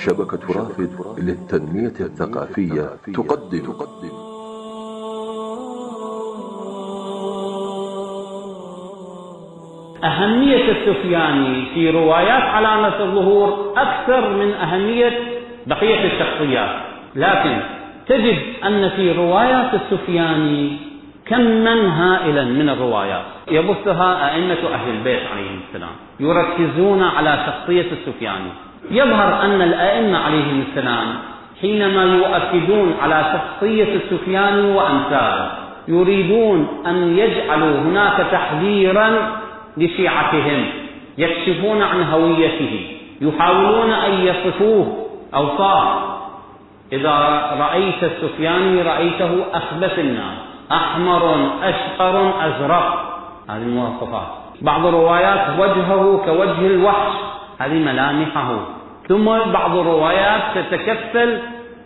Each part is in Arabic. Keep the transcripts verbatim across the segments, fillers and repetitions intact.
شبكة رافد للتنمية الثقافية تقدم أهمية السفياني في روايات علامة الظهور أكثر من أهمية بقية الشخصيات، لكن تجد أن في روايات السفياني كما هائلا من الروايات يبثها أئمة أهل البيت عليهم السلام، يركزون على شخصية السفياني. يظهر أن الأئمة عليهم السلام حينما يؤكدون على شخصية السفياني وأمثاله يريدون أن يجعلوا هناك تحذيرا لشيعتهم، يكشفون عن هويته، يحاولون أن يصفوه أوصاف. إذا رأيت السفياني رأيته أخبث الناس، أحمر أشقر أزرق، هذه المواصفات. بعض الروايات وجهه كوجه الوحش، هذه ملامحه. ثم بعض الروايات تتكفل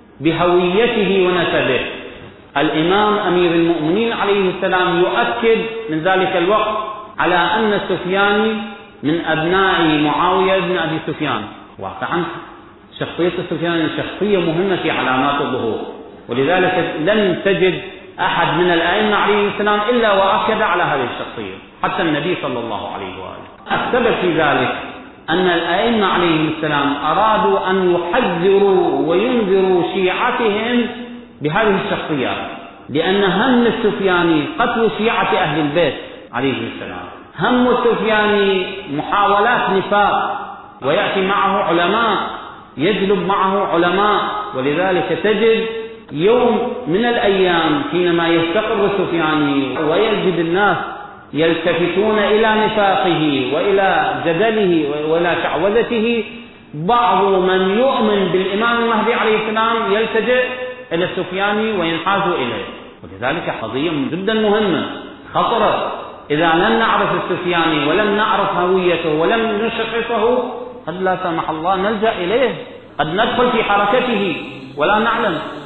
بهويته ونسبه. الإمام أمير المؤمنين عليه السلام يؤكد من ذلك الوقت على أن السفياني من أبناء معاوية بن أبي سفيان. واقعا شخصية السفياني شخصية مهمة في علامات الظهور، ولذلك لم تجد أحد من الأئمة عليه السلام إلا وأكد على هذه الشخصية، حتى النبي صلى الله عليه وآله. السبب في ذلك أن الأئمة عليهم السلام أرادوا أن يحذروا وينذروا شيعتهم بهذه الشخصيات، لأن هم السفياني قتل شيعة أهل البيت عليه السلام، هم السفياني محاولات نفاق، ويأتي معه علماء، يجلب معه علماء. ولذلك تجد يوم من الأيام حينما يستقر السفياني ويجد الناس يلتفتون إلى نفاقه وإلى جدله وإلى شعوذته، بعض من يؤمن بالإمام المهدي عليه السلام يلتجئ إلى السفياني وينحاز إليه. ولذلك قضية جدا مهمة خطرة. إذا لم نعرف السفياني ولم نعرف هويته ولم نشخصه، قد لا سمح الله نلجأ إليه، قد ندخل في حركته ولا نعلم.